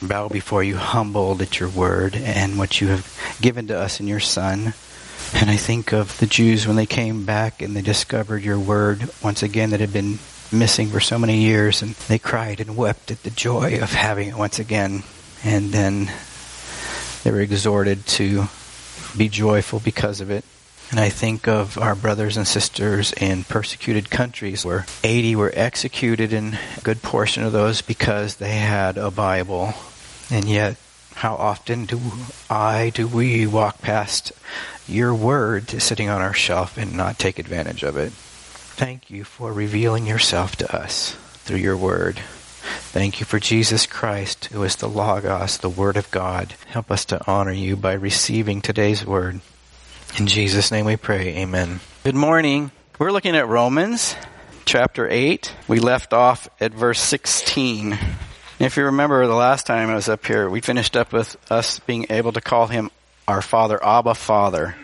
bow before you humbled at your word and what you have given to us in your Son. And I think of the Jews when they came back and they discovered your word once again that had been missing for so many years, and they cried and wept at the joy of having it once again. And then they were exhorted to be joyful because of it. And I think of our brothers and sisters in persecuted countries where 80 were executed, and a good portion of those because they had a Bible. And yet, how often do we walk past your word sitting on our shelf and not take advantage of it? Thank you for revealing yourself to us through your word. Thank you for Jesus Christ, who is the Logos, the Word of God. Help us to honor you by receiving today's word. In Jesus' name we pray, amen. Good morning. We're looking at Romans chapter 8. We left off at verse 16. If you remember the last time I was up here, we finished up with us being able to call him our Father, Abba Father.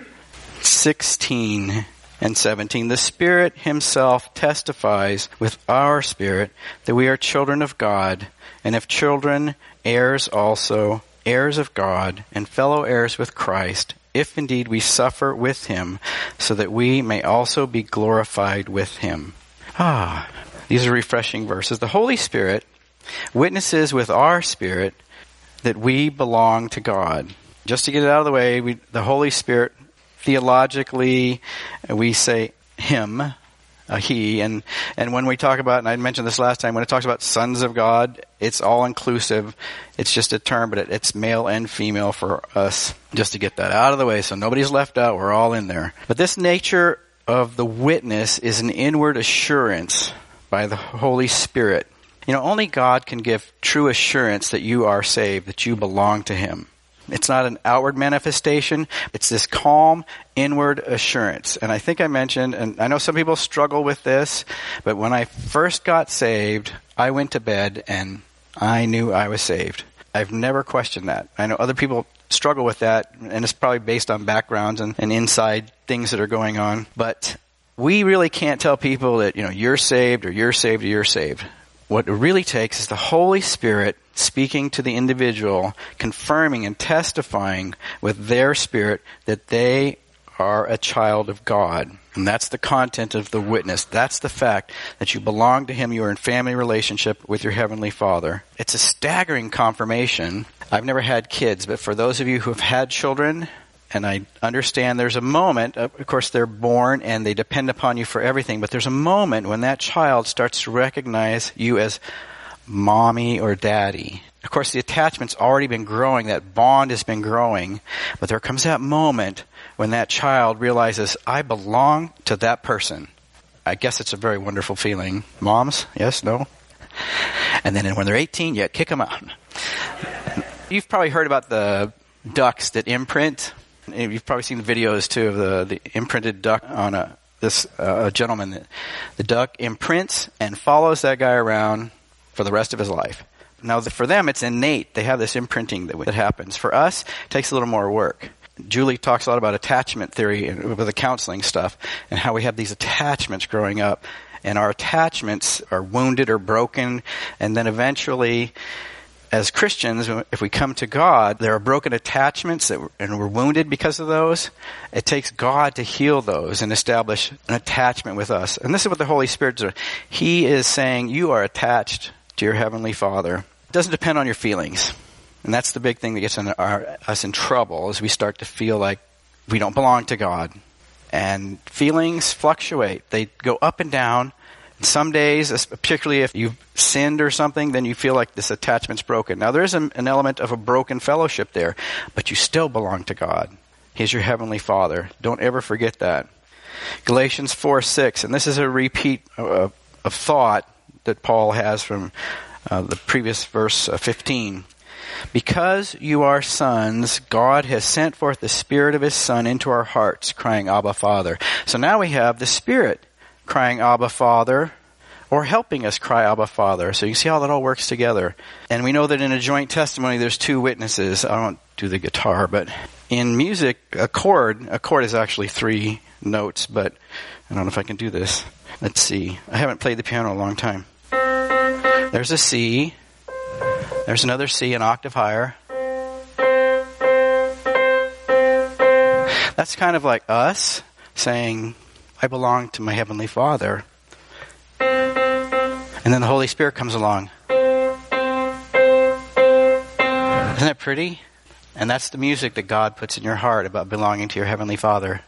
16 and 17. The Spirit himself testifies with our spirit that we are children of God, and if children, heirs also, heirs of God, and fellow heirs with Christ, if indeed we suffer with him, so that we may also be glorified with him. These are refreshing verses. The Holy Spirit witnesses with our spirit that we belong to God. Just to get it out of the way, the Holy Spirit, theologically, we say him, he, and when we talk about, and I mentioned this last time, when it talks about sons of God, it's all inclusive. It's just a term, but it's male and female for us, just to get that out of the way so nobody's left out. We're all in there. But this nature of the witness is an inward assurance by the Holy Spirit. You know, only God can give true assurance that you are saved, that you belong to him. It's not an outward manifestation. It's this calm, inward assurance. And I think I mentioned, and I know some people struggle with this, but when I first got saved, I went to bed and I knew I was saved. I've never questioned that. I know other people struggle with that, and it's probably based on backgrounds and inside things that are going on. But we really can't tell people that, you're saved or you're saved or you're saved. What it really takes is the Holy Spirit speaking to the individual, confirming and testifying with their spirit that they are a child of God. And that's the content of the witness. That's the fact that you belong to him. You are in family relationship with your Heavenly Father. It's a staggering confirmation. I've never had kids, but for those of you who have had children, and I understand there's a moment, of course they're born and they depend upon you for everything, but there's a moment when that child starts to recognize you as mommy or daddy. Of course the attachment's already been growing, that bond has been growing, but there comes that moment when that child realizes, I belong to that person. I guess it's a very wonderful feeling. Moms? Yes? No? And then when they're 18, you kick them out. You've probably heard about the ducks that imprint. You've probably seen the videos too of the imprinted duck on this gentleman. The duck imprints and follows that guy around for the rest of his life. Now, for them, it's innate. They have this imprinting that happens. For us, it takes a little more work. Julie talks a lot about attachment theory and with the counseling stuff and how we have these attachments growing up. And our attachments are wounded or broken. And then eventually, as Christians, if we come to God, there are broken attachments and we're wounded because of those. It takes God to heal those and establish an attachment with us. And this is what the Holy Spirit does. He is saying you are attached to your Heavenly Father. It doesn't depend on your feelings. And that's the big thing that gets us in trouble, is we start to feel like we don't belong to God. And feelings fluctuate. They go up and down. Some days, particularly if you've sinned or something, then you feel like this attachment's broken. Now, there is an element of a broken fellowship there, but you still belong to God. He's your Heavenly Father. Don't ever forget that. Galatians 4:6, and this is a repeat of thought that Paul has from the previous verse 15. Because you are sons, God has sent forth the Spirit of his Son into our hearts, crying, Abba, Father. So now we have the Spirit crying Abba Father, or helping us cry Abba Father. So you see how that all works together. And we know that in a joint testimony there's two witnesses. I don't do the guitar, but in music, a chord is actually 3 notes, but I don't know if I can do this. Let's see. I haven't played the piano in a long time. There's a C, There's another C, an octave higher. That's kind of like us saying, I belong to my Heavenly Father. And then the Holy Spirit comes along. Isn't that pretty? And that's the music that God puts in your heart about belonging to your Heavenly Father.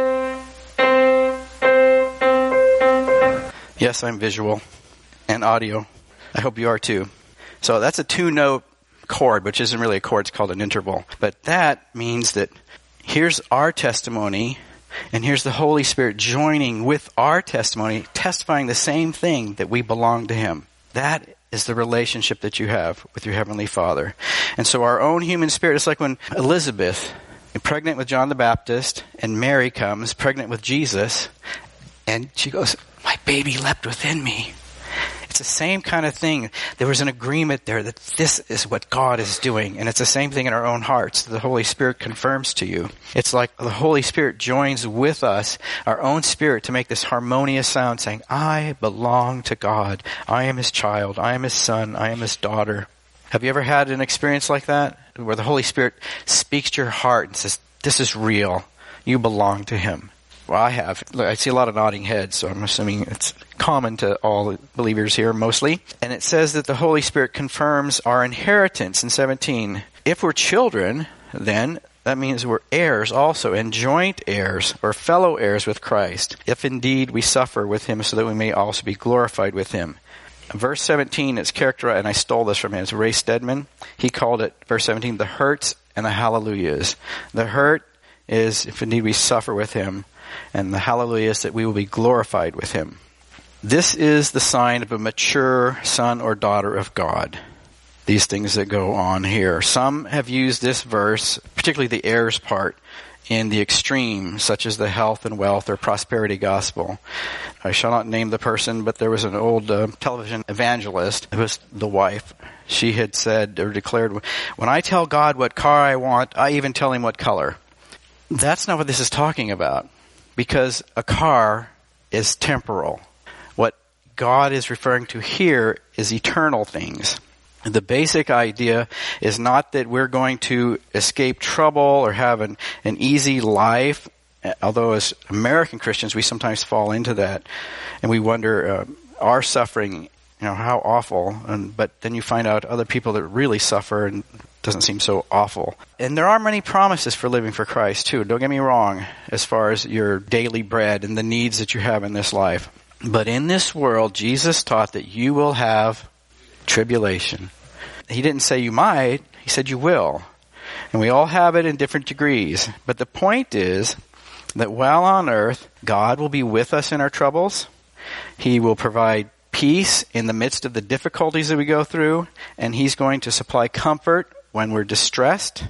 Yes, I'm visual and audio. I hope you are too. So that's a 2-note chord, which isn't really a chord, it's called an interval. But that means that here's our testimony, and here's the Holy Spirit joining with our testimony, testifying the same thing, that we belong to Him. That is the relationship that you have with your Heavenly Father. And so our own human spirit, it's like when Elizabeth, pregnant with John the Baptist, and Mary comes, pregnant with Jesus, and she goes, my baby leapt within me. It's the same kind of thing. There was an agreement there that this is what God is doing. And it's the same thing in our own hearts. The Holy Spirit confirms to you. It's like the Holy Spirit joins with us, our own spirit, to make this harmonious sound saying, I belong to God. I am His child. I am His son. I am His daughter. Have you ever had an experience like that? Where the Holy Spirit speaks to your heart and says, this is real. You belong to Him. Well, I have. I see a lot of nodding heads, so I'm assuming it's common to all believers here, mostly. And it says that the Holy Spirit confirms our inheritance in 17. If we're children, then that means we're heirs also, and joint heirs, or fellow heirs with Christ, if indeed we suffer with Him, so that we may also be glorified with Him. Verse 17 is characterized, and I stole this from him, it's Ray Stedman. He called it, verse 17, the hurts and the hallelujahs. The hurt is if indeed we suffer with Him, and the hallelujah is that we will be glorified with Him. This is the sign of a mature son or daughter of God. These things that go on here. Some have used this verse, particularly the heirs part, in the extreme, such as the health and wealth or prosperity gospel. I shall not name the person, but there was an old television evangelist. It was the wife. She had said or declared, when I tell God what car I want, I even tell Him what color. That's not what this is talking about. Because a car is temporal. What God is referring to here is eternal things. The basic idea is not that we're going to escape trouble or have an easy life, although as American Christians we sometimes fall into that. And we wonder, our suffering, how awful. But then you find out other people that really suffer and doesn't seem so awful. And there are many promises for living for Christ too. Don't get me wrong, as far as your daily bread and the needs that you have in this life. But in this world, Jesus taught that you will have tribulation. He didn't say you might, He said you will. And we all have it in different degrees. But the point is that while on earth, God will be with us in our troubles. He will provide peace in the midst of the difficulties that we go through. And He's going to supply comfort when we're distressed,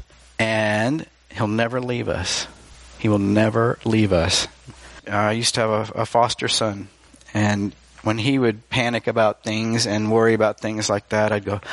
and He'll never leave us. He will never leave us. I used to have a foster son, and when he would panic about things and worry about things like that, I'd go,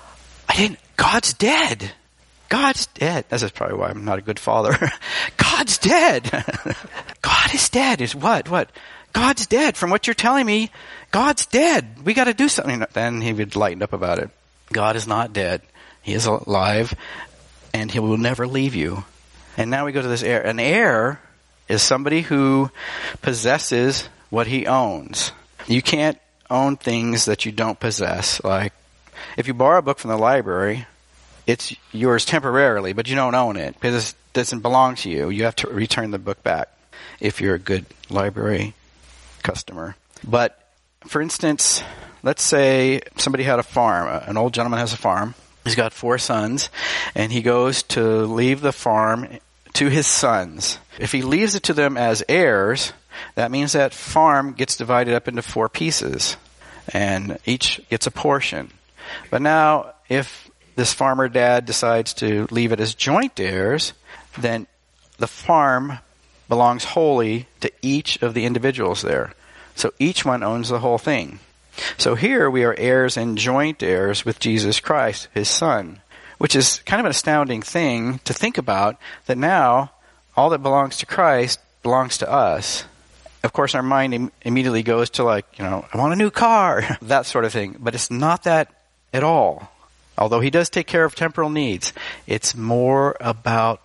God's dead. God's dead. This is probably why I'm not a good father. God's dead. God is dead. Is what? What? God's dead. From what you're telling me, God's dead. We got to do something. Then he would lighten up about it. God is not dead. He is alive, and He will never leave you. And now we go to this heir. An heir is somebody who possesses what he owns. You can't own things that you don't possess. Like, if you borrow a book from the library, it's yours temporarily, but you don't own it because it doesn't belong to you. You have to return the book back if you're a good library customer. But, for instance, let's say somebody had a farm. An old gentleman has a farm. He's got 4 sons, and he goes to leave the farm to his sons. If he leaves it to them as heirs, that means that farm gets divided up into 4 pieces, and each gets a portion. But now, if this farmer dad decides to leave it as joint heirs, then the farm belongs wholly to each of the individuals there. So each one owns the whole thing. So here we are heirs and joint heirs with Jesus Christ, His Son, which is kind of an astounding thing to think about, that now all that belongs to Christ belongs to us. Of course, our mind immediately goes to I want a new car, that sort of thing. But it's not that at all. Although he does take care of temporal needs, it's more about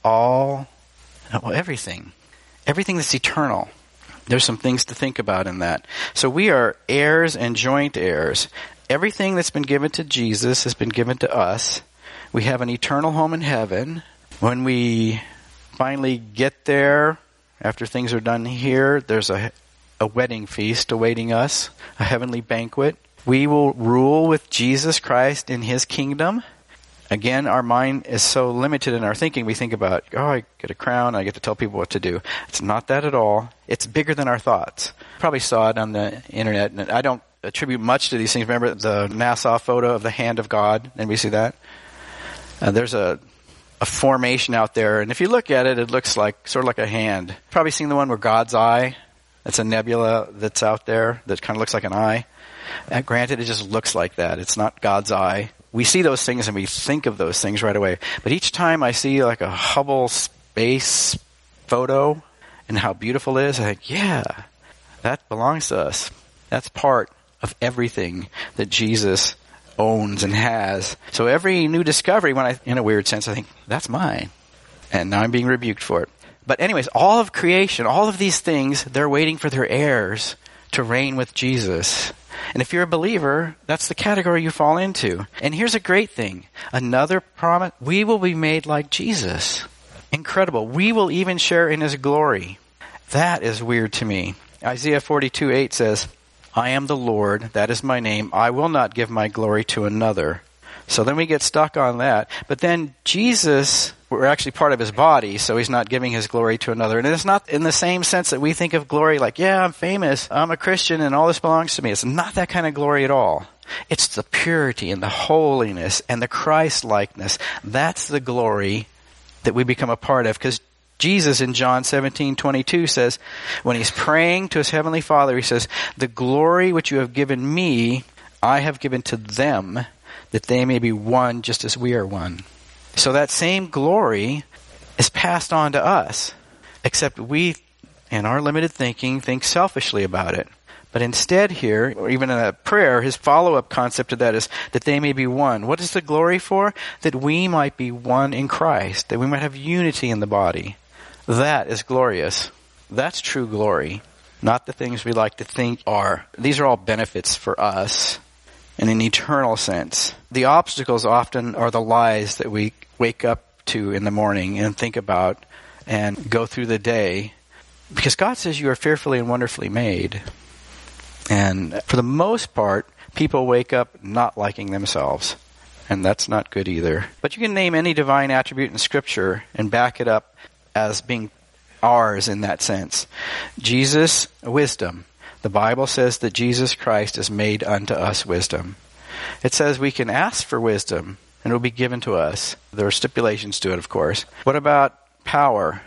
everything. Everything that's eternal. There's some things to think about in that. So we are heirs and joint heirs. Everything that's been given to Jesus has been given to us. We have an eternal home in heaven. When we finally get there, after things are done here, there's a wedding feast awaiting us, a heavenly banquet. We will rule with Jesus Christ in his kingdom. Again, our mind is so limited in our thinking. We think about, I get a crown, I get to tell people what to do. It's not that at all. It's bigger than our thoughts. Probably saw it on the internet, and I don't attribute much to these things. Remember the NASA photo of the hand of God? Anybody see that? There's a formation out there, and if you look at it, it looks like sort of like a hand. Probably seen the one where God's eye. That's a nebula that's out there that kind of looks like an eye. Granted, it just looks like that. It's not God's eye. We see those things and we think of those things right away. But each time I see like a Hubble space photo and how beautiful it is, I think, yeah, that belongs to us. That's part of everything that Jesus owns and has. So every new discovery, in a weird sense, I think, that's mine. And now I'm being rebuked for it. But anyways, all of creation, all of these things, they're waiting for their heirs to reign with Jesus. And if you're a believer, that's the category you fall into. And here's a great thing. Another promise, we will be made like Jesus. Incredible. We will even share in his glory. That is weird to me. Isaiah 42:8 says, I am the Lord, that is my name. I will not give my glory to another. So then we get stuck on that. But then Jesus, we're actually part of his body, so he's not giving his glory to another. And it's not in the same sense that we think of glory like, yeah, I'm famous, I'm a Christian, and all this belongs to me. It's not that kind of glory at all. It's the purity and the holiness and the Christ-likeness. That's the glory that we become a part of. Because Jesus in John 17:22 says, when he's praying to his heavenly Father, he says, the glory which you have given me, I have given to them, that they may be one just as we are one. So that same glory is passed on to us, except we, in our limited thinking, think selfishly about it. But instead here, or even in a prayer, his follow-up concept to that is that they may be one. What is the glory for? That we might be one in Christ, that we might have unity in the body. That is glorious. That's true glory, not the things we like to think are. These are all benefits for us in an eternal sense. The obstacles often are the lies that we wake up to in the morning and think about and go through the day. Because God says you are fearfully and wonderfully made. And for the most part, people wake up not liking themselves. And that's not good either. But you can name any divine attribute in Scripture and back it up as being ours in that sense. Jesus, wisdom. The Bible says that Jesus Christ has made unto us wisdom. It says we can ask for wisdom and it will be given to us. There are stipulations to it, of course. What about power?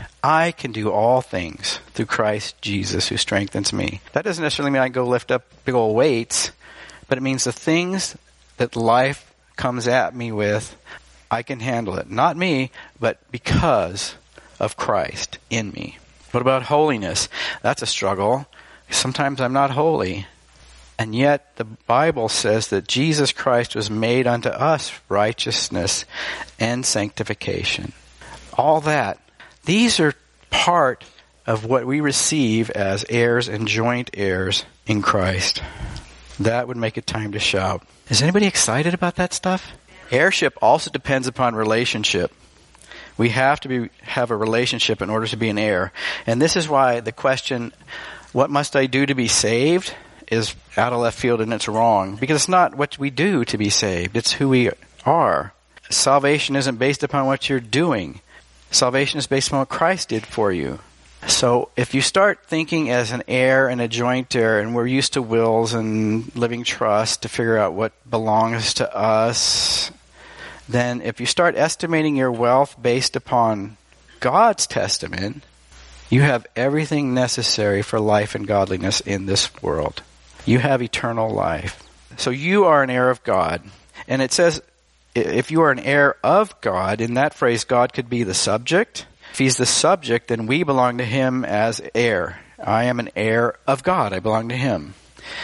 I can do all things through Christ Jesus who strengthens me. That doesn't necessarily mean I go lift up big old weights, but it means the things that life comes at me with, I can handle it. Not me, but because of Christ in me. What about holiness? That's a struggle. Sometimes I'm not holy. And yet the Bible says that Jesus Christ was made unto us righteousness and sanctification. All that. These are part of what we receive as heirs and joint heirs in Christ. That would make it time to shout. Is anybody excited about that stuff? Heirship also depends upon relationship. We have to have a relationship in order to be an heir. And this is why the question, what must I do to be saved, is out of left field and it's wrong. Because it's not what we do to be saved. It's who we are. Salvation isn't based upon what you're doing. Salvation is based on what Christ did for you. So if you start thinking as an heir and a joint heir, and we're used to wills and living trust to figure out what belongs to us, then if you start estimating your wealth based upon God's testament, you have everything necessary for life and godliness in this world. You have eternal life. So you are an heir of God. And it says, if you are an heir of God, in that phrase, God could be the subject. If he's the subject, then we belong to him as heir. I am an heir of God. I belong to him.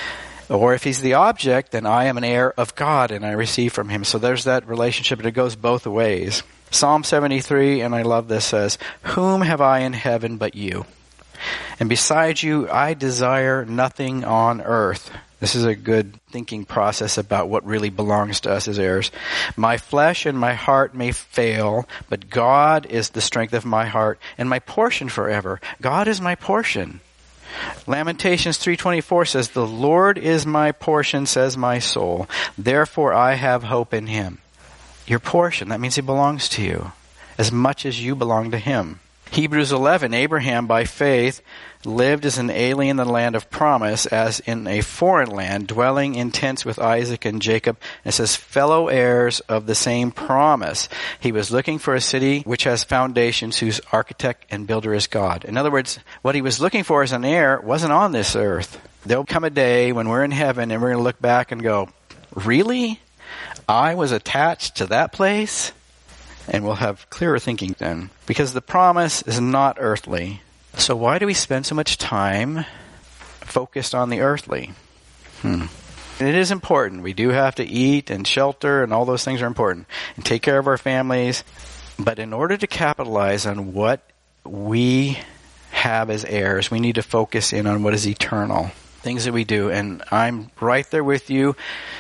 Or if he's the object, then I am an heir of God and I receive from him. So there's that relationship, and it goes both ways. Psalm 73, and I love this, says, "Whom have I in heaven but you? And besides you, I desire nothing on earth." This is a good thinking process about what really belongs to us as heirs. "My flesh and my heart may fail, but God is the strength of my heart and my portion forever." God is my portion. Lamentations 3:24 says, "The Lord is my portion, says my soul. Therefore I have hope in him." Your portion, that means he belongs to you as much as you belong to him. Hebrews 11, Abraham by faith lived as an alien in the land of promise, as in a foreign land, dwelling in tents with Isaac and Jacob. And it says, fellow heirs of the same promise. He was looking for a city which has foundations, whose architect and builder is God. In other words, what he was looking for as an heir wasn't on this earth. There'll come a day when we're in heaven and we're going to look back and go, really? I was attached to that place? And we'll have clearer thinking then. Because the promise is not earthly. So why do we spend so much time focused on the earthly? It is important. We do have to eat and shelter, and all those things are important. And take care of our families. But in order to capitalize on what we have as heirs, we need to focus in on what is eternal. Things that we do. And I'm right there with you.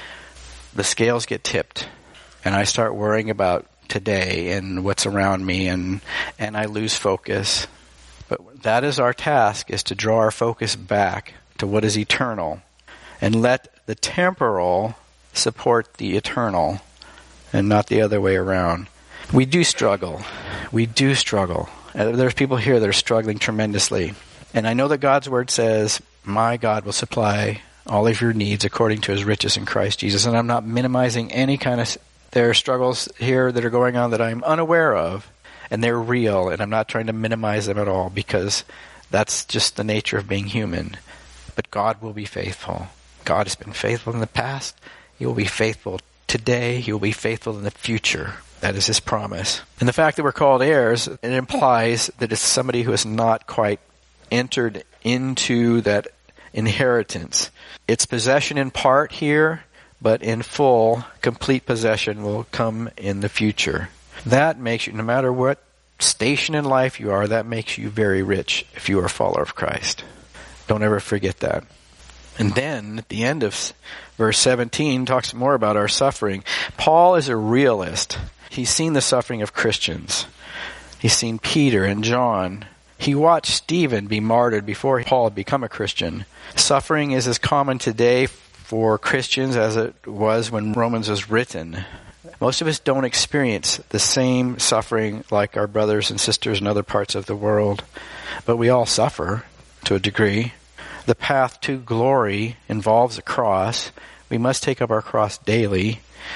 The scales get tipped. And I start worrying about today and what's around me, and I lose focus. But that is our task, is to draw our focus back to what is eternal and let the temporal support the eternal and not the other way around. We do struggle. We do struggle. There's people here that are struggling tremendously. And I know that God's word says, my God will supply all of your needs according to his riches in Christ Jesus. And I'm not minimizing any kind of... There are struggles here that are going on that I'm unaware of, and they're real, and I'm not trying to minimize them at all, because that's just the nature of being human. But God will be faithful. God has been faithful in the past. He will be faithful today. He will be faithful in the future. That is his promise. And the fact that we're called heirs, it implies that it's somebody who has not quite entered into that inheritance. It's possession in part here, but in full, complete possession will come in the future. That makes you, no matter what station in life you are, that makes you very rich if you are a follower of Christ. Don't ever forget that. And then, at the end of verse 17, talks more about our suffering. Paul is a realist. He's seen the suffering of Christians. He's seen Peter and John. He watched Stephen be martyred before Paul had become a Christian. Suffering is as common today for Christians as it was when Romans was written. Most of us don't experience the same suffering like our brothers and sisters in other parts of the world, but we all suffer to a degree. The path to glory involves a cross. We must take up our cross daily,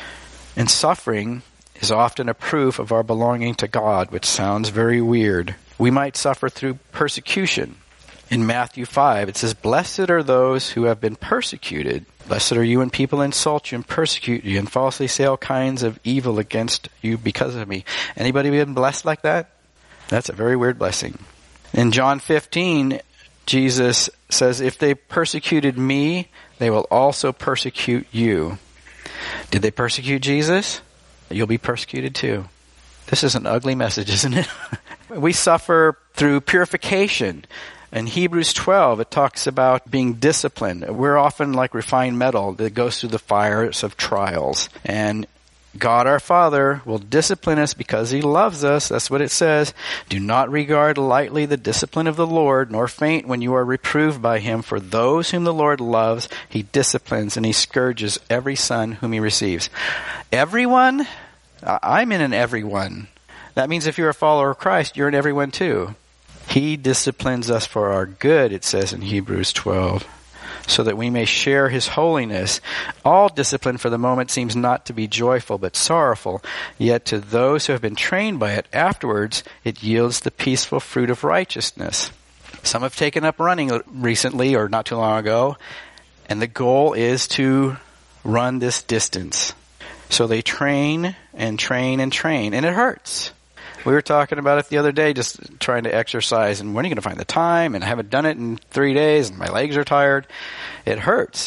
and suffering is often a proof of our belonging to God, which sounds very weird. We might suffer through persecution. In Matthew 5, it says, "Blessed are those who have been persecuted. Blessed are you when people insult you and persecute you and falsely say all kinds of evil against you because of me." Anybody been blessed like that? That's a very weird blessing. In John 15, Jesus says, "If they persecuted me, they will also persecute you." Did they persecute Jesus? You'll be persecuted too. This is an ugly message, isn't it? We suffer through purification. In Hebrews 12, it talks about being disciplined. We're often like refined metal that goes through the fires of trials. And God our Father will discipline us because he loves us. That's what it says. "Do not regard lightly the discipline of the Lord, nor faint when you are reproved by him. For those whom the Lord loves, he disciplines, and he scourges every son whom he receives." Everyone? I'm in an everyone. That means if you're a follower of Christ, you're in everyone too. He disciplines us for our good, it says in Hebrews 12, so that we may share his holiness. All discipline for the moment seems not to be joyful but sorrowful, yet to those who have been trained by it, afterwards it yields the peaceful fruit of righteousness. Some have taken up running recently or not too long ago, and the goal is to run this distance. So they train and train and train, and it hurts. We were talking about it the other day, just trying to exercise, and when are you going to find the time? And I haven't done it in 3 days, and my legs are tired. It hurts.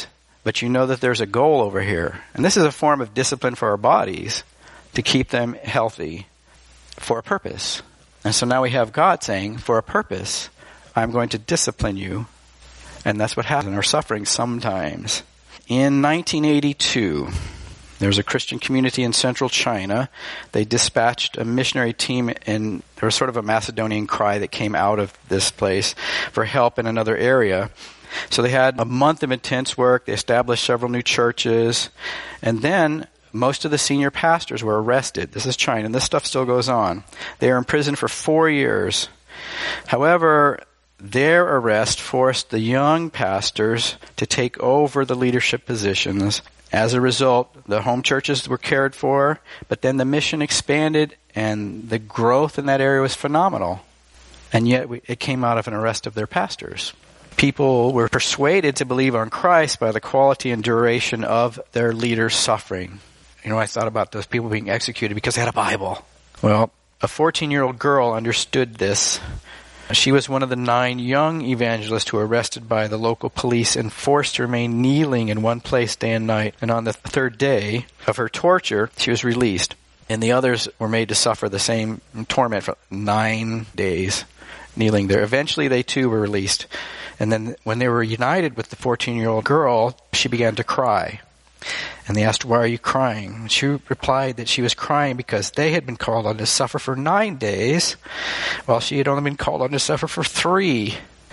but you know that there's a goal over here. And this is a form of discipline for our bodies to keep them healthy for a purpose. And so now we have God saying, for a purpose, I'm going to discipline you. And that's what happens in our suffering sometimes. In 1982, there was a Christian community in central China. They dispatched a missionary team, and there was sort of a Macedonian cry that came out of this place for help in another area. So they had a month of intense work. They established several new churches. And then most of the senior pastors were arrested. This is China, and this stuff still goes on. They were in prison for 4 years. However, their arrest forced the young pastors to take over the leadership positions. As a result, the home churches were cared for, but then the mission expanded, and the growth in that area was phenomenal. And yet it came out of an arrest of their pastors. People were persuaded to believe on Christ by the quality and duration of their leaders' suffering. You know, I thought about those people being executed because they had a Bible. Well, a 14-year-old girl understood this. She was one of the 9 young evangelists who were arrested by the local police and forced to remain kneeling in one place day and night. And on the 3rd day of her torture, she was released. And the others were made to suffer the same torment for 9 days, kneeling there. Eventually, they too were released. And then when they were united with the 14-year-old girl, she began to cry. And they asked, "Why are you crying?" And she replied that she was crying because they had been called on to suffer for 9 days, while she had only been called on to suffer for 3.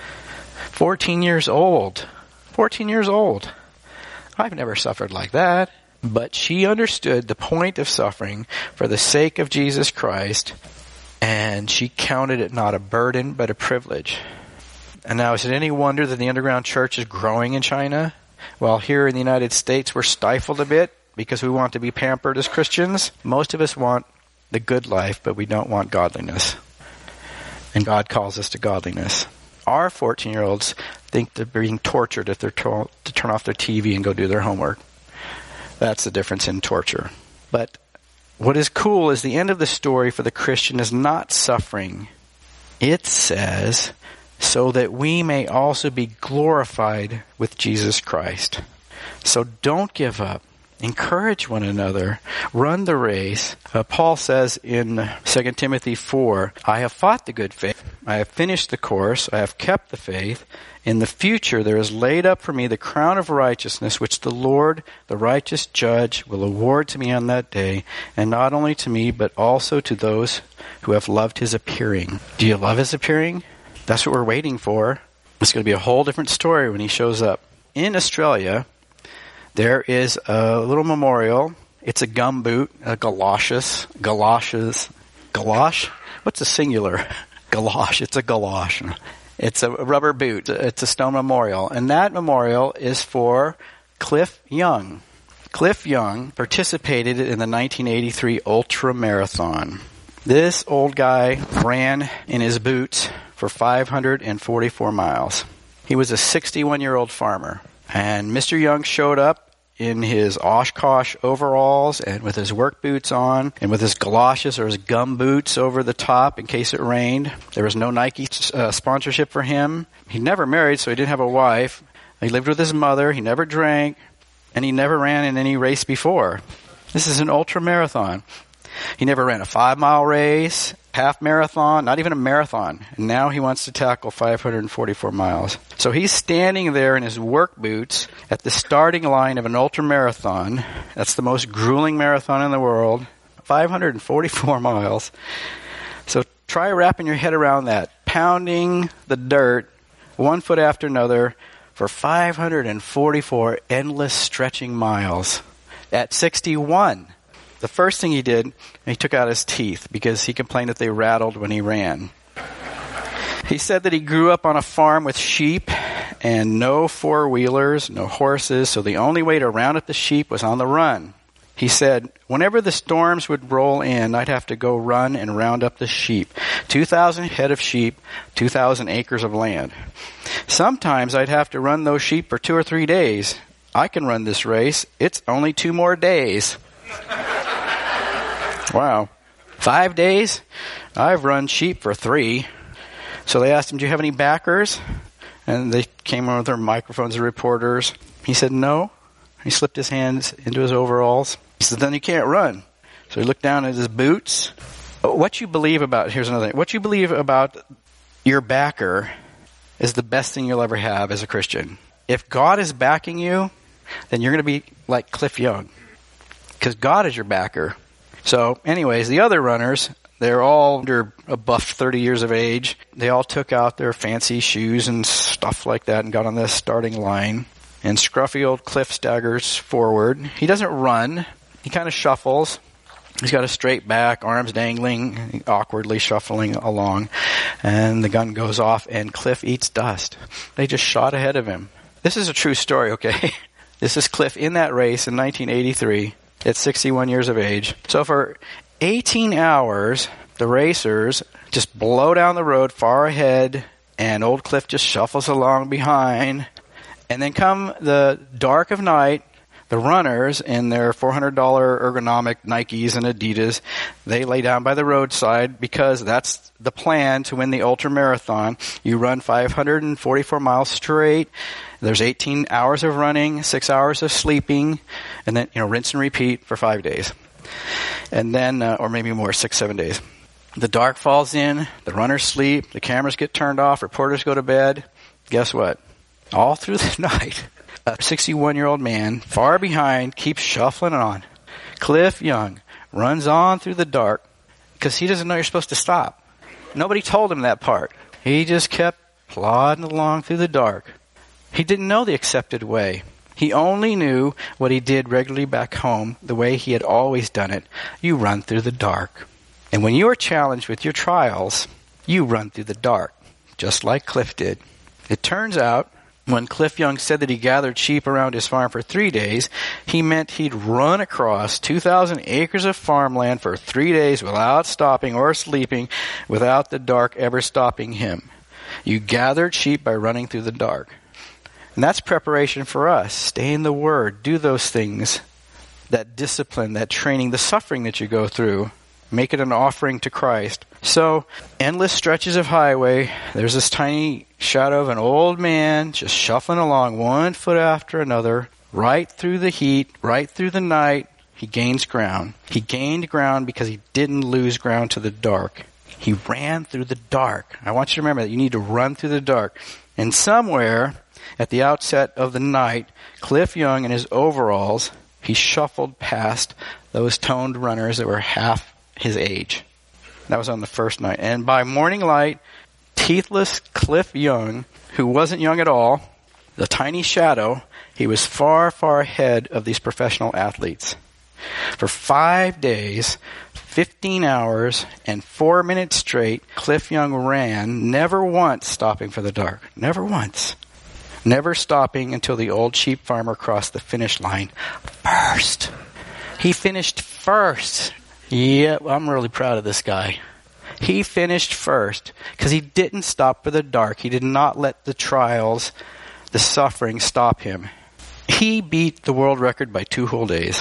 14 years old. 14 years old. I've never suffered like that. But she understood the point of suffering for the sake of Jesus Christ, and she counted it not a burden, but a privilege. And now, is it any wonder that the underground church is growing in China? While here in the United States we're stifled a bit because we want to be pampered as Christians. Most of us want the good life, but we don't want godliness. And God calls us to godliness. Our 14-year-olds think they're being tortured if they're told to turn off their TV and go do their homework. That's the difference in torture. But what is cool is the end of the story for the Christian is not suffering. It says, so that we may also be glorified with Jesus Christ. So don't give up. Encourage one another. Run the race. Paul says in 2 Timothy 4, I have fought the good faith. I have finished the course. I have kept the faith. In the future there is laid up for me the crown of righteousness, which the Lord, the righteous judge, will award to me on that day, and not only to me, but also to those who have loved his appearing. Do you love his appearing? That's what we're waiting for. It's going to be a whole different story when he shows up. In Australia, there is a little memorial. It's a gumboot, a galoshes. Galosh? What's a singular? Galosh. It's a galosh. It's a rubber boot. It's a stone memorial. And that memorial is for Cliff Young. Cliff Young participated in the 1983 Ultra Marathon. This old guy ran in his boots for 544 miles. He was a 61-year-old farmer. And Mr. Young showed up in his Oshkosh overalls and with his work boots on and with his galoshes or his gum boots over the top in case it rained. There was no Nike sponsorship for him. He never married, so he didn't have a wife. He lived with his mother. He never drank. And he never ran in any race before. This is an ultra marathon. He never ran a 5-mile race, half marathon, not even a marathon. And now he wants to tackle 544 miles. So he's standing there in his work boots at the starting line of an ultra marathon. That's the most grueling marathon in the world. 544 miles. So try wrapping your head around that. Pounding the dirt, one foot after another, for 544 endless stretching miles. At 61. The first thing he did, he took out his teeth because he complained that they rattled when he ran. He said that he grew up on a farm with sheep and no four-wheelers, no horses, so the only way to round up the sheep was on the run. He said, whenever the storms would roll in, I'd have to go run and round up the sheep. 2,000 head of sheep, 2,000 acres of land. Sometimes I'd have to run those sheep for 2 or 3 days. I can run this race. It's only 2 more days. Wow. 5 days? I've run sheep for 3. So they asked him, do you have any backers? And they came on with their microphones and reporters. He said, no, He slipped his hands into his overalls. He said, then you can't run. So he looked down at his boots. What you believe about, here's another thing. What you believe about your backer is the best thing you'll ever have as a Christian. If God is backing you, then you're going to be like Cliff Young. Because God is your backer. So anyways, the other runners, they're all under a buff 30 years of age. They all took out their fancy shoes and stuff like that and got on the starting line. And scruffy old Cliff staggers forward. He doesn't run. He kind of shuffles. He's got a straight back, arms dangling, awkwardly shuffling along. And the gun goes off, and Cliff eats dust. They just shot ahead of him. This is a true story, okay? This is Cliff in that race in 1983 at 61 years of age. So for 18 hours, the racers just blow down the road far ahead, and old Cliff just shuffles along behind. And then come the dark of night, the runners in their $400 ergonomic Nikes and Adidas, they lay down by the roadside because that's the plan to win the ultra marathon. You run 544 miles straight. There's 18 hours of running, 6 hours of sleeping, and then, rinse and repeat for 5 days. And then, or maybe more, 6-7 days. The dark falls in, the runners sleep, the cameras get turned off, reporters go to bed. Guess what? All through the night, a 61-year-old man, far behind, keeps shuffling on. Cliff Young runs on through the dark because he doesn't know you're supposed to stop. Nobody told him that part. He just kept plodding along through the dark. He didn't know the accepted way. He only knew what he did regularly back home, the way he had always done it. You run through the dark. And when you are challenged with your trials, you run through the dark, just like Cliff did. It turns out, when Cliff Young said that he gathered sheep around his farm for 3 days, he meant he'd run across 2,000 acres of farmland for 3 days without stopping or sleeping, without the dark ever stopping him. You gathered sheep by running through the dark. And that's preparation for us. Stay in the Word. Do those things. That discipline, that training, the suffering that you go through. Make it an offering to Christ. So, endless stretches of highway. There's this tiny shadow of an old man just shuffling along one foot after another, right through the heat, right through the night. He gains ground. He gained ground because he didn't lose ground to the dark. He ran through the dark. I want you to remember that you need to run through the dark. And somewhere at the outset of the night, Cliff Young in his overalls, he shuffled past those toned runners that were half his age. That was on the first night. And by morning light, teethless Cliff Young, who wasn't young at all, the tiny shadow, he was far, far ahead of these professional athletes. For 5 days, 15 hours, and 4 minutes straight, Cliff Young ran, never once stopping for the dark. Never once. Never stopping until the old sheep farmer crossed the finish line first. He finished first. Yeah, I'm really proud of this guy. He finished first because he didn't stop for the dark. He did not let the trials, the suffering stop him. He beat the world record by 2 whole days.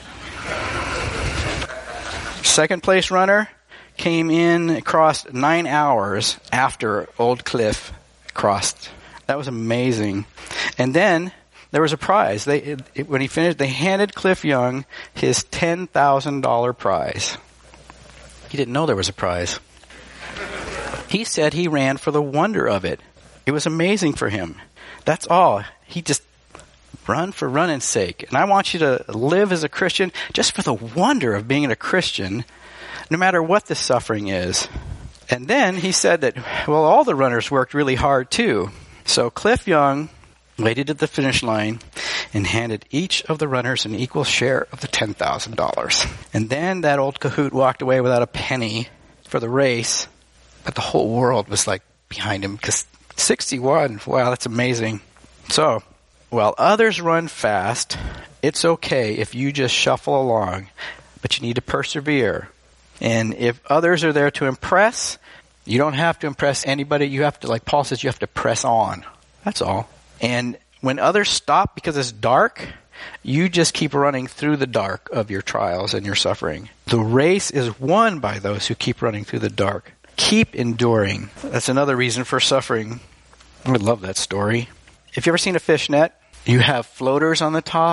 Second place runner came in, crossed 9 hours after old Cliff crossed. That was amazing. And then there was a prize. When he finished, they handed Cliff Young his $10,000 prize. He didn't know there was a prize. He said he ran for the wonder of it. It was amazing for him. That's all. He just run for running's sake. And I want you to live as a Christian just for the wonder of being a Christian, no matter what the suffering is. And then he said that, well, all the runners worked really hard too. So Cliff Young waited at the finish line and handed each of the runners an equal share of the $10,000. And then that old cahoot walked away without a penny for the race, but the whole world was like behind him because 61, wow, that's amazing. So, while others run fast, it's okay if you just shuffle along, but you need to persevere. And if others are there to impress, you don't have to impress anybody. You have to, like Paul says, you have to press on. That's all. And when others stop because it's dark, you just keep running through the dark of your trials and your suffering. The race is won by those who keep running through the dark. Keep enduring. That's another reason for suffering. I love that story. If you ever seen a fish net, you have floaters on the top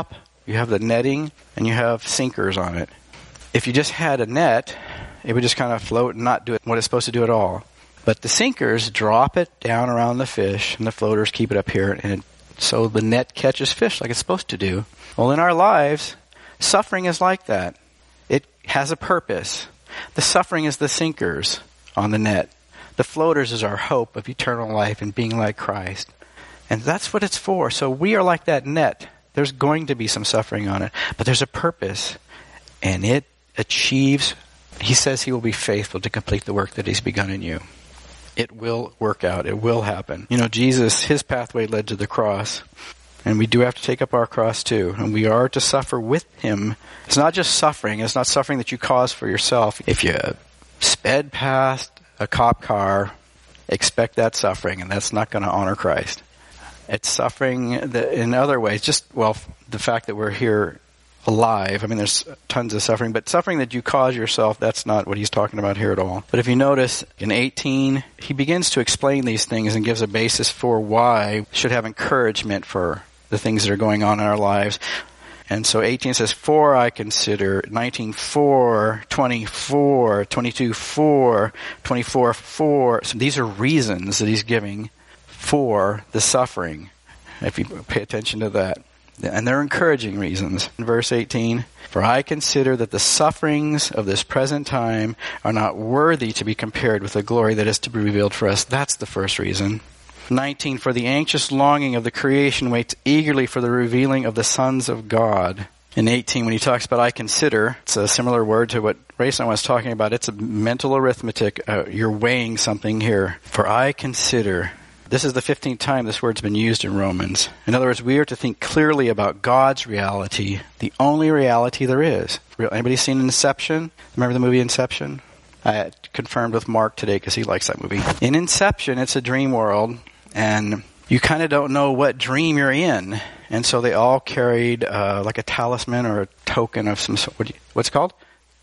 You have the netting and you have sinkers on it. If you just had a net, it would just kind of float and not do what it's supposed to do at all. But the sinkers drop it down around the fish, and the floaters keep it up here, and so the net catches fish like it's supposed to do. Well, in our lives, suffering is like that. It has a purpose. The suffering is the sinkers on the net. The floaters is our hope of eternal life and being like Christ. And that's what it's for. So we are like that net. There's going to be some suffering on it, but there's a purpose. And it achieves, he says he will be faithful to complete the work that he's begun in you. It will work out. It will happen. You know, Jesus, his pathway led to the cross. And we do have to take up our cross too. And we are to suffer with him. It's not just suffering. It's not suffering that you cause for yourself. If you sped past a cop car, expect that suffering, and that's not going to honor Christ. It's suffering in other ways. The fact that we're here alive. I mean, there's tons of suffering, but suffering that you cause yourself, that's not what he's talking about here at all. But if you notice, in 18, he begins to explain these things and gives a basis for why we should have encouragement for the things that are going on in our lives. And so 18 says, for I consider, 19, for, 24, 22, for, 24, for. So these are reasons that he's giving for the suffering, if you pay attention to that. And they're encouraging reasons. In verse 18, for I consider that the sufferings of this present time are not worthy to be compared with the glory that is to be revealed for us. That's the first reason. 19, for the anxious longing of the creation waits eagerly for the revealing of the sons of God. In 18, when he talks about I consider, it's a similar word to what Rayson was talking about. It's a mental arithmetic. You're weighing something here. For I consider. This is the 15th time this word's been used in Romans. In other words, we are to think clearly about God's reality, the only reality there is. Anybody seen Inception? Remember the movie Inception? I confirmed with Mark today because he likes that movie. In Inception, it's a dream world, and you kind of don't know what dream you're in. And so they all carried like a talisman or a token of some sort. What's it called?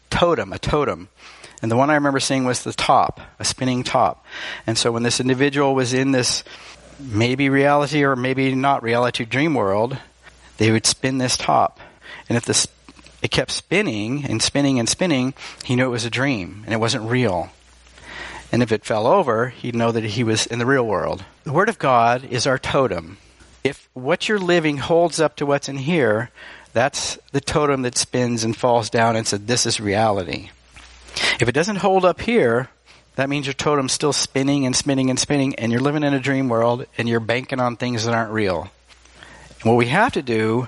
A totem. And the one I remember seeing was the top, a spinning top. And so when this individual was in this maybe reality or maybe not reality dream world, they would spin this top. And if it kept spinning and spinning and spinning, he knew it was a dream and it wasn't real. And if it fell over, he'd know that he was in the real world. The Word of God is our totem. If what you're living holds up to what's in here, that's the totem that spins and falls down and says, this is reality. If it doesn't hold up here, that means your totem's still spinning and spinning and spinning, and you're living in a dream world, and you're banking on things that aren't real. And what we have to do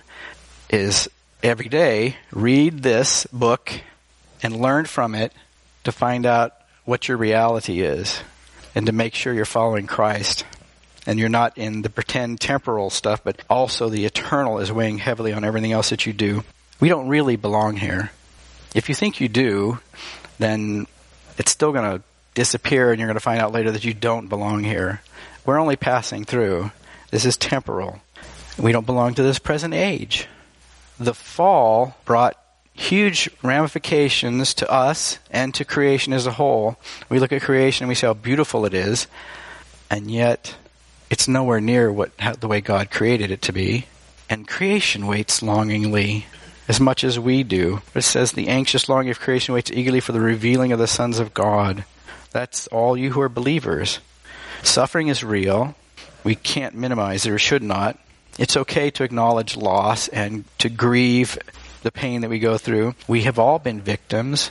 is every day read this book and learn from it to find out what your reality is and to make sure you're following Christ. And you're not in the pretend temporal stuff, but also the eternal is weighing heavily on everything else that you do. We don't really belong here. If you think you do, then it's still going to disappear and you're going to find out later that you don't belong here. We're only passing through. This is temporal. We don't belong to this present age. The fall brought huge ramifications to us and to creation as a whole. We look at creation and we see how beautiful it is, and yet it's nowhere near the way God created it to be. And creation waits longingly as much as we do. It says the anxious longing of creation waits eagerly for the revealing of the sons of God. That's all you who are believers. Suffering is real. We can't minimize it or should not. It's okay to acknowledge loss and to grieve the pain that we go through. We have all been victims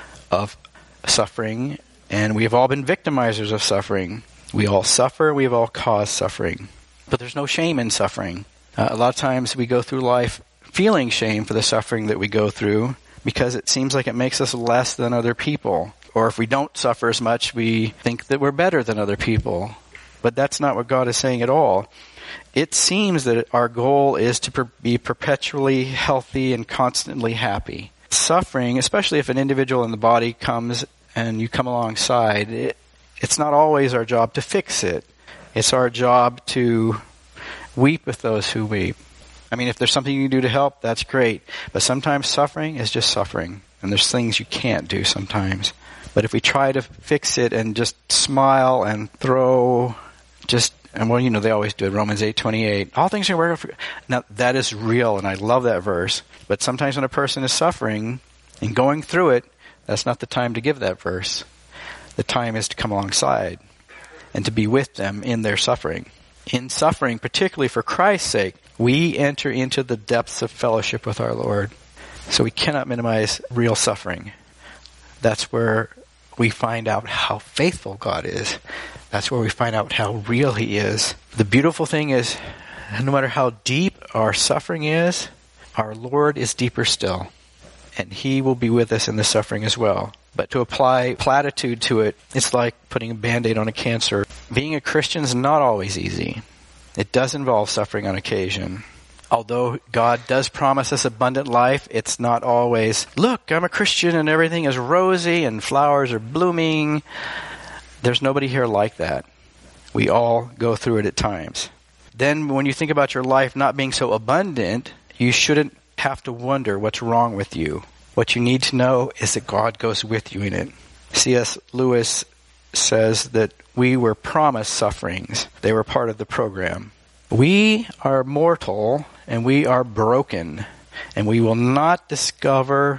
of suffering, and we have all been victimizers of suffering. We all suffer. We have all caused suffering. But there's no shame in suffering. A lot of times we go through life feeling shame for the suffering that we go through because it seems like it makes us less than other people. Or if we don't suffer as much, we think that we're better than other people. But that's not what God is saying at all. It seems that our goal is to be perpetually healthy and constantly happy. Suffering, especially if an individual in the body comes and you come alongside, it's not always our job to fix it. It's our job to weep with those who weep. I mean, if there's something you can do to help, that's great. But sometimes suffering is just suffering. And there's things you can't do sometimes. But if we try to fix it and just smile and throw just And well, they always do it. Romans 8:28. All things are working for. Now, that is real, and I love that verse. But sometimes when a person is suffering and going through it, that's not the time to give that verse. The time is to come alongside and to be with them in their suffering. In suffering, particularly for Christ's sake, we enter into the depths of fellowship with our Lord. So we cannot minimize real suffering. That's where we find out how faithful God is. That's where we find out how real He is. The beautiful thing is, no matter how deep our suffering is, our Lord is deeper still. And He will be with us in the suffering as well. But to apply platitude to it, it's like putting a Band-Aid on a cancer. Being a Christian is not always easy. It does involve suffering on occasion. Although God does promise us abundant life, it's not always, look, I'm a Christian and everything is rosy and flowers are blooming. There's nobody here like that. We all go through it at times. Then when you think about your life not being so abundant, you shouldn't have to wonder what's wrong with you. What you need to know is that God goes with you in it. C.S. Lewis says that we were promised sufferings. They were part of the program. We are mortal and we are broken, and we will not discover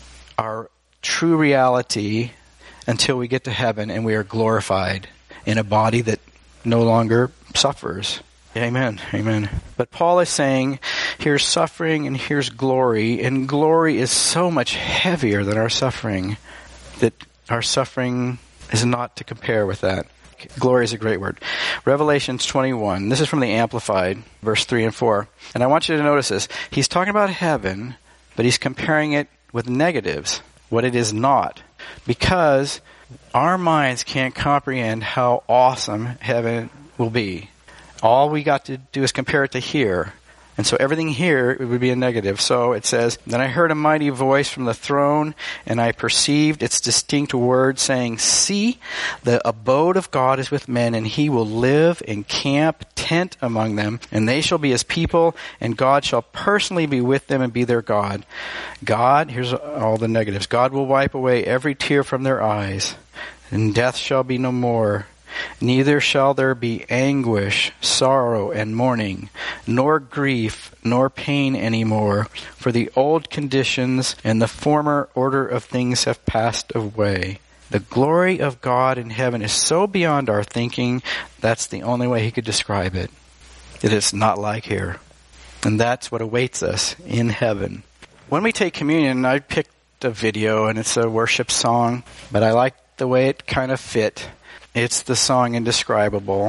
our true reality until we get to heaven and we are glorified in a body that no longer suffers. Amen. Amen. But Paul is saying, here's suffering and here's glory, and glory is so much heavier than our suffering that our suffering is not to compare with that. Glory is a great word. Revelations 21. This is from the Amplified, verse 3 and 4. And I want you to notice this. He's talking about heaven, but he's comparing it with negatives, what it is not. Because our minds can't comprehend how awesome heaven will be. All we got to do is compare it to here. And so everything here, it would be a negative. So it says, then I heard a mighty voice from the throne, and I perceived its distinct word saying, see, the abode of God is with men, and He will live and camp, tent among them, and they shall be His people, and God shall personally be with them and be their God. God, here's all the negatives, God will wipe away every tear from their eyes, and death shall be no more. Neither shall there be anguish, sorrow, and mourning, nor grief, nor pain any more, for the old conditions and the former order of things have passed away. The glory of God in heaven is so beyond our thinking, that's the only way He could describe it. It is not like here. And that's what awaits us in heaven. When we take communion, I picked a video, and it's a worship song, but I like the way it kind of fit. It's the song Indescribable.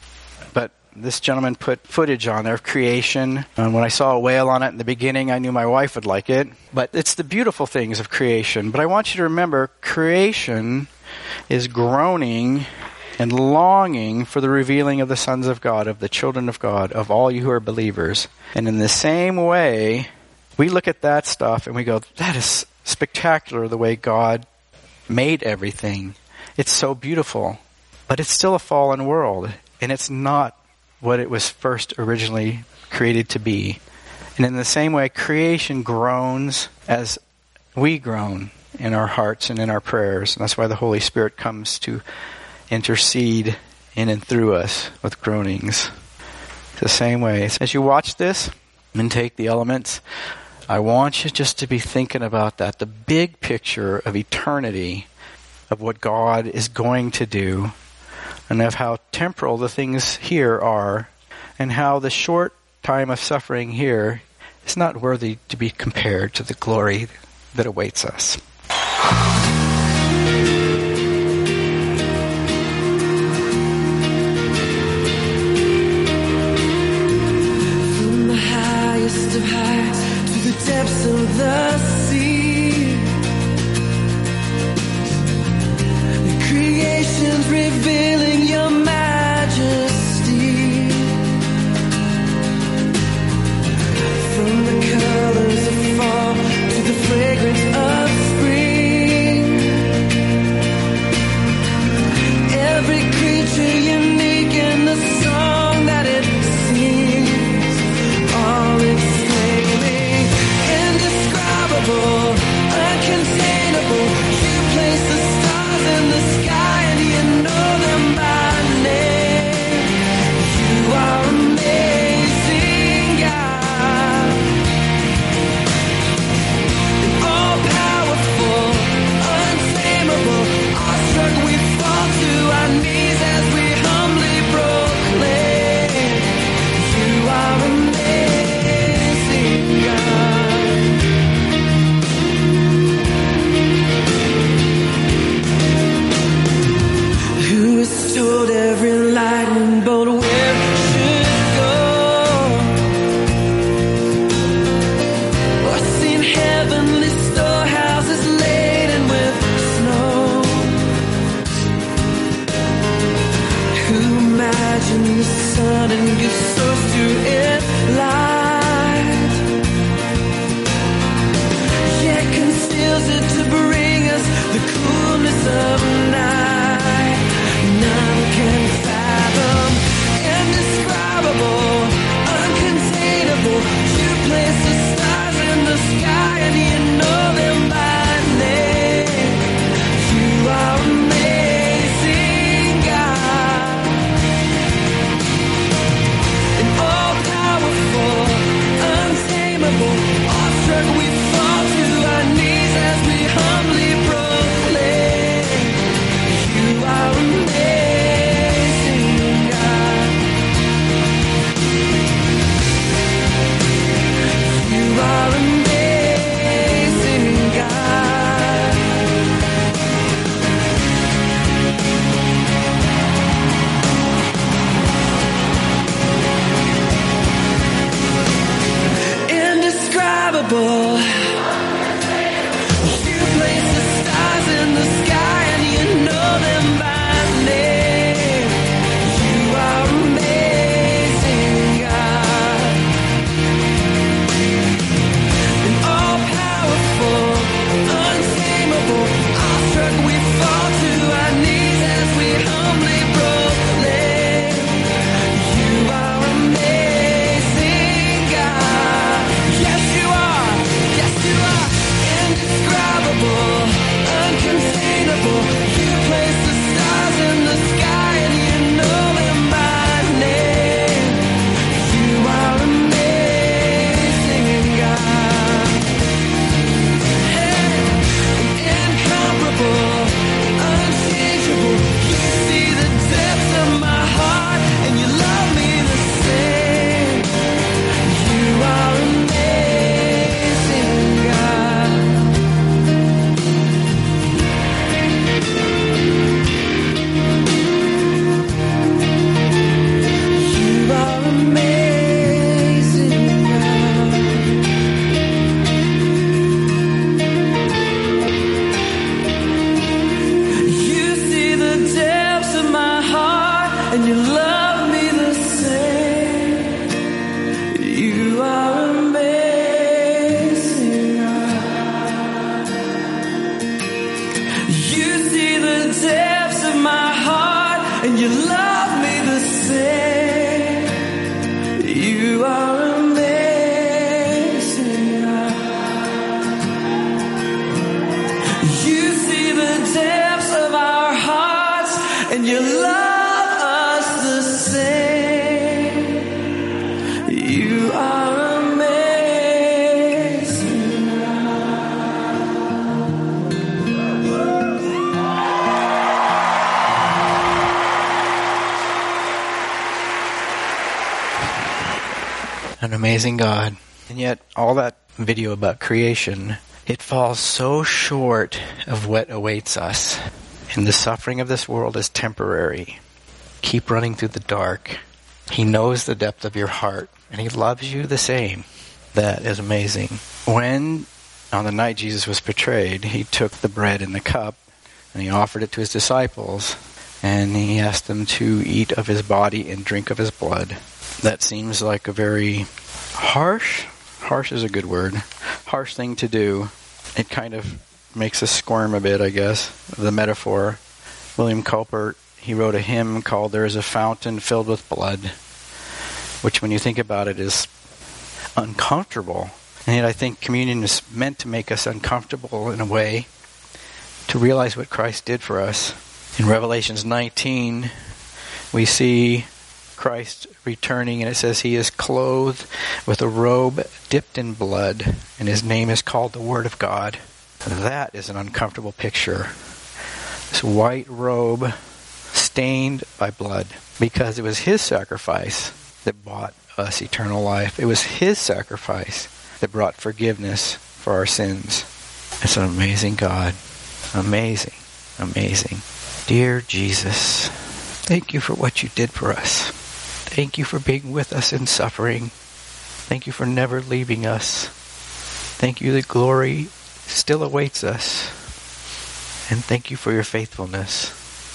But this gentleman put footage on there of creation. And when I saw a whale on it in the beginning, I knew my wife would like it. But it's the beautiful things of creation. But I want you to remember, creation is groaning and longing for the revealing of the sons of God, of the children of God, of all you who are believers. And in the same way, we look at that stuff and we go, that is spectacular, the way God made everything. It's so beautiful. But it's still a fallen world, and it's not what it was first originally created to be. And in the same way, creation groans as we groan in our hearts and in our prayers. And that's why the Holy Spirit comes to intercede in and through us with groanings. The same way. As you watch this and take the elements, I want you just to be thinking about that, the big picture of eternity, of what God is going to do, and of how temporal the things here are, and how the short time of suffering here is not worthy to be compared to the glory that awaits us. From the highest of heights to the depths of the sea, the creation's revealing your majesty. From the colors of fall to the fragrance of spring, see the depths of my heart, and you love me the same. You are amazing, God. You are amazing, God. You see the depths of my heart, and you love me the same. You are amazing, God. You see the depths of my heart, and you love me the same. You are amazing, God. You see the depths of our hearts, and you love us the same. You are amazing. An amazing God. And yet, all that video about creation, it falls so short of what awaits us. And the suffering of this world is temporary. Keep running through the dark. He knows the depth of your heart, and He loves you the same. That is amazing. When, on the night Jesus was betrayed, He took the bread and the cup, and He offered it to His disciples, and He asked them to eat of His body and drink of His blood. That seems like a very harsh is a good word, harsh thing to do. It kind of makes us squirm a bit, I guess, the metaphor. William Cowper, he wrote a hymn called "There is a Fountain Filled with Blood," which when you think about it is uncomfortable. And yet I think communion is meant to make us uncomfortable in a way, to realize what Christ did for us. In Revelations 19, we see Christ returning, and it says He is clothed with a robe dipped in blood, and His name is called the Word of God. That is an uncomfortable picture. This white robe stained by blood, because it was His sacrifice that bought us eternal life. It was His sacrifice that brought forgiveness for our sins. It's an amazing God. Amazing. Amazing. Dear Jesus, thank You for what You did for us. Thank You for being with us in suffering. Thank You for never leaving us. Thank You that glory still awaits us. And thank You for Your faithfulness.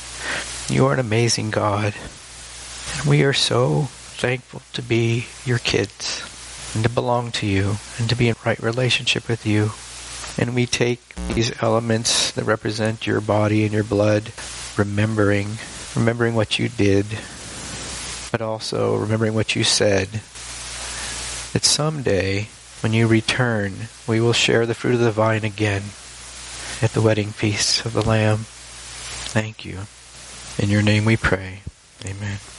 You are an amazing God. And we are so thankful to be Your kids, and to belong to You, and to be in right relationship with You. And we take these elements that represent Your body and Your blood, remembering what You did, but also remembering what You said, that someday, when You return, we will share the fruit of the vine again at the wedding feast of the Lamb. Thank You. In Your name we pray. Amen.